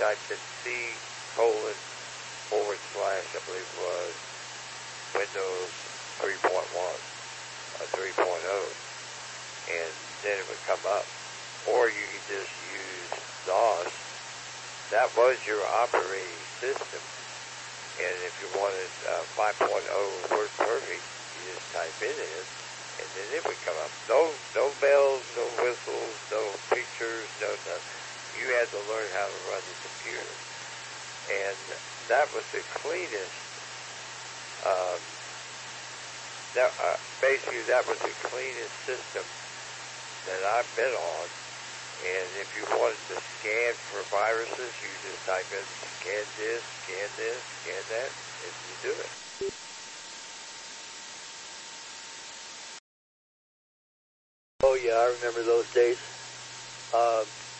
typed in C colon forward slash, I believe it was, Windows 3.1 or 3.0, and then it would come up. Or you could just use DOS. That was your operating system. And if you wanted 5.0 Word Perfect, you just type it in, and then it would come up. No bells, no whistles, no pictures, no nothing. You had to learn how to run the computer. And that was the cleanest, basically that was the cleanest system that I've been on. And if you wanted to scan for viruses, you just type in scan this, scan that, and you do it. Oh yeah, I remember those days.